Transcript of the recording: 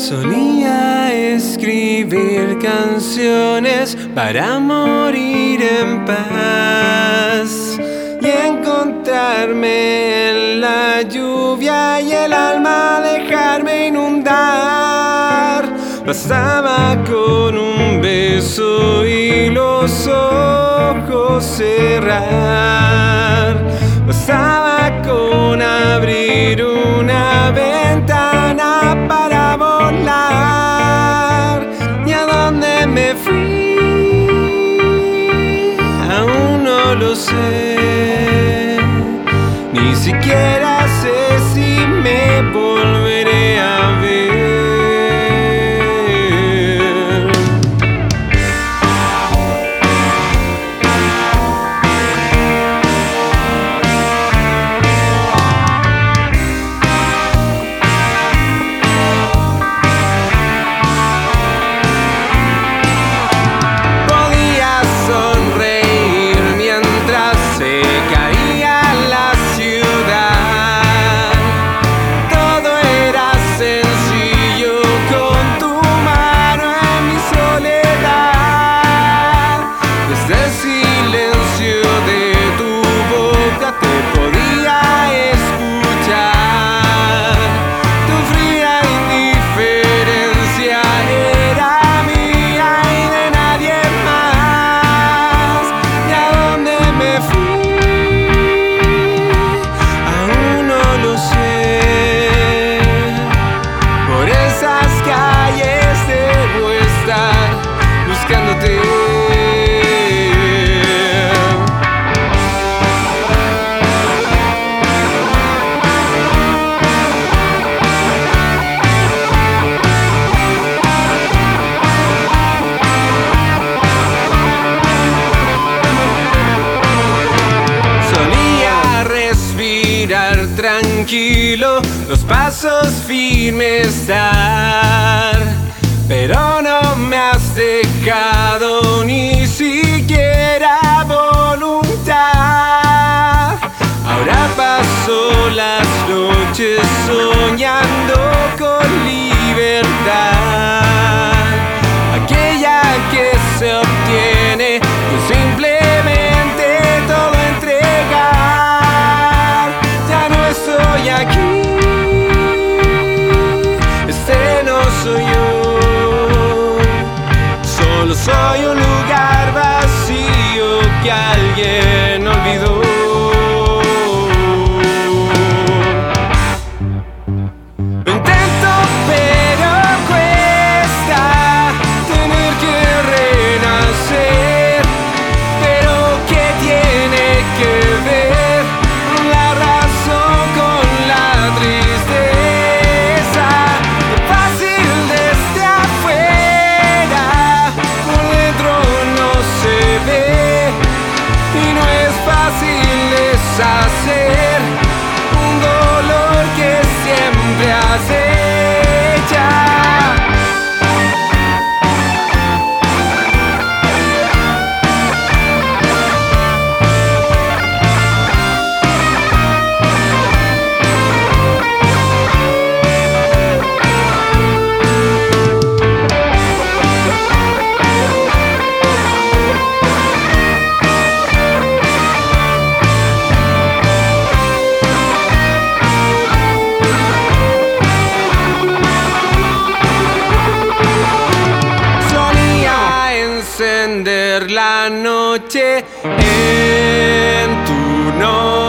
Solía escribir canciones para morir en paz y encontrarme en la lluvia y el alma dejarme inundar. Bastaba con un beso y los ojos cerrar. Bastaba con abrir una ventana para volar. ¿Y a dónde me fui? Aún no lo sé. Ni siquiera sé si me volveré a ver. Tranquilo, los pasos firmes dar, pero no me has dejado ni siquiera voluntad. Ahora paso las noches soñando con libertad, aquella que se obtiene con simplemente todo entregar. Ya no estoy aquí, este no soy yo, solo soy un lugar vacío que alguien olvidó. Lo intento pero cuesta tener que renacer, pero ¿qué tiene que ver la razón con la tristeza? Lo fácil desde afuera, por dentro no se ve, y no es fácil deshacer un dolor que siempre acecha. Encender la noche en tu noche.